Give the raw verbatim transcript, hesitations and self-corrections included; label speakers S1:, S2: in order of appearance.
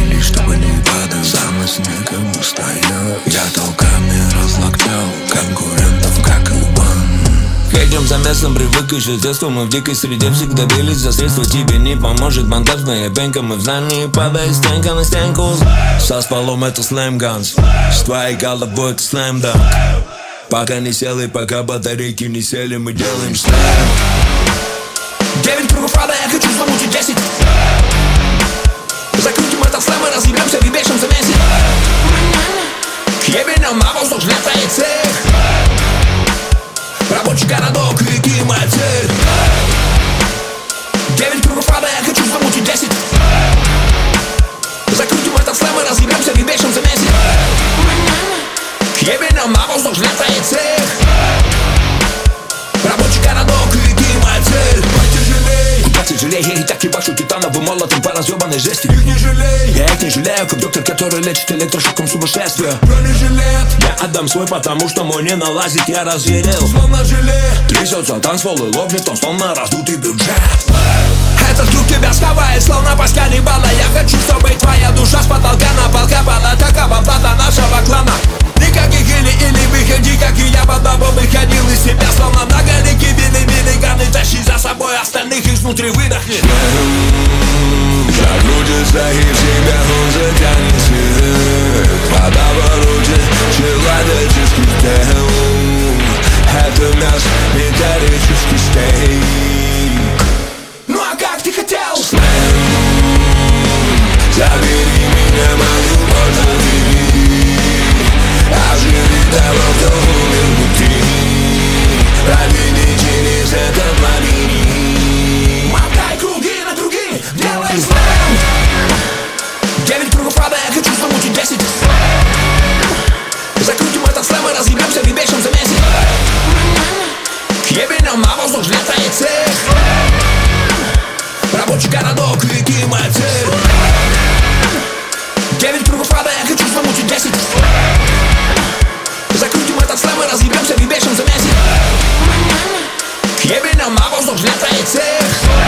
S1: молись, чтобы не падал. Самый снегом устает. Я толками разлоктал конкурентов, как Убан.
S2: Едем за местом, привык еще с детства. Мы в дикой среде всегда бились за средства. Тебе не поможет монтажная пенка. Мы в здании, падая стенка на стенку. Со стволом это слэм-ганс, с твоей головой это слэм-данк. Пока не сел и пока батарейки не сели, мы делаем слэм.
S3: Девять кругов ада, я хочу замутить десять. Закрутим этот слэм и разъебемся в ебейшем замесе. Ебенем на воздух взлетает цех. Рабочий городок, реки моя цель. Девять кругов ада, я хочу замутить десять. Закрутим этот слэм и разъебемся в ебейшем замесе. Ебенем на воздух взлетает цех. Рабочий городок, реки моя цель. Потяжелей, куда тяжелей, я и так ебашу титановым молотом по разъебанной жести. Их не жалей, я их не жалею, как доктор, который лечит электрошоком сумасшествия. Бронежилет, я отдам свой, потому что мой не налазит, я разъярел. Словно желе, трясется танцпол и лопнет он, словно раздутый бюджет. Этот круг тебя схавает, словно пасть каннибала. Я хочу, чтобы твоя душа с потолка на пол капала. Такова плата нашего клана. Никаких или-или, выходи, как и я под тобой выходил из себя. Словно многолики, били-били-ганы, тащи за собой остальных, изнутри выдохни.
S1: Закрутится и в себя он затянет свет. Водовороте человеческий тел. Это мясо, металлический стейк.
S3: Ну а как ты хотел?
S1: Слэм. Забери меня, мою боль, забери. Оживи того, кто умер внутри. Проведи через этот лабиринт.
S3: Мотай круги на круги, делай слэм. Девять кругов ада, я хочу замутить десять. Закрутим этот слэм и разъебемся в ебейшем замесе. Ебенем на воздух взлетает цех. Рабочий городок, реки моя цель. Девять кругов ада, я хочу замутить десять. Закрутим этот слэм и разъебемся в ебейшем замесе. Ебенем на воздух взлетает цех.